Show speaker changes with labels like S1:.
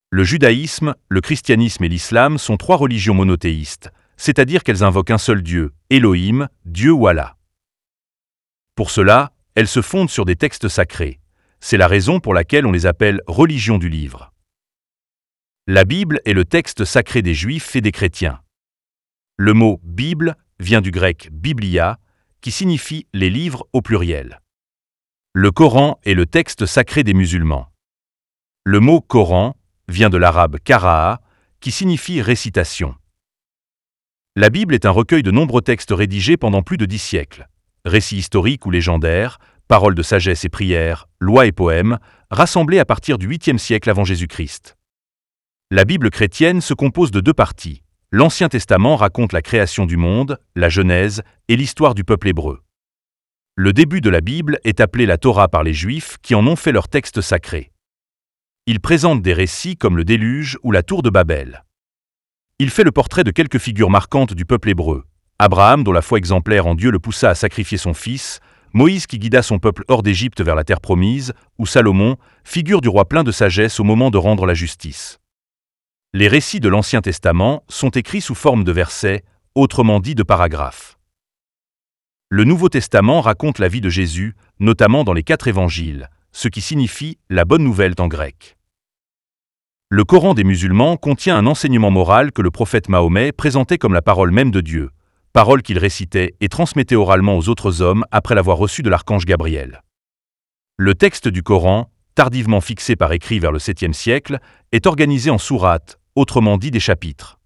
S1: Le judaïsme, le christianisme et l'islam sont trois religions monothéistes, c'est-à-dire qu'elles invoquent un seul Dieu, Elohim, Dieu ou Allah. Pour cela, elles se fondent sur des textes sacrés. C'est la raison pour laquelle on les appelle religions du livre. La Bible est le texte sacré des Juifs et des chrétiens. Le mot « Bible » vient du grec « biblia » qui signifie « les livres » au pluriel. Le Coran est le texte sacré des musulmans. Le mot « Coran » vient de l'arabe « qara'a » qui signifie « récitation ». La Bible est un recueil de nombreux textes rédigés pendant plus de 10 siècles. Récits historiques ou légendaires, paroles de sagesse et prières, lois et poèmes, rassemblés à partir du 8e siècle avant Jésus-Christ. La Bible chrétienne se compose de deux parties. L'Ancien Testament raconte la création du monde, la Genèse et l'histoire du peuple hébreu. Le début de la Bible est appelé la Torah par les Juifs qui en ont fait leur texte sacré. Il présente des récits comme le déluge ou la tour de Babel. Il fait le portrait de quelques figures marquantes du peuple hébreu. Abraham, dont la foi exemplaire en Dieu le poussa à sacrifier son fils, Moïse qui guida son peuple hors d'Égypte vers la terre promise, ou Salomon, figure du roi plein de sagesse au moment de rendre la justice. Les récits de l'Ancien Testament sont écrits sous forme de versets, autrement dit de paragraphes. Le Nouveau Testament raconte la vie de Jésus, notamment dans les 4 évangiles, ce qui signifie la bonne nouvelle en grec. Le Coran des musulmans contient un enseignement moral que le prophète Mahomet présentait comme la parole même de Dieu, parole qu'il récitait et transmettait oralement aux autres hommes après l'avoir reçue de l'archange Gabriel. Le texte du Coran, tardivement fixé par écrit vers le 7e siècle, est organisé en sourates, autrement dit des chapitres.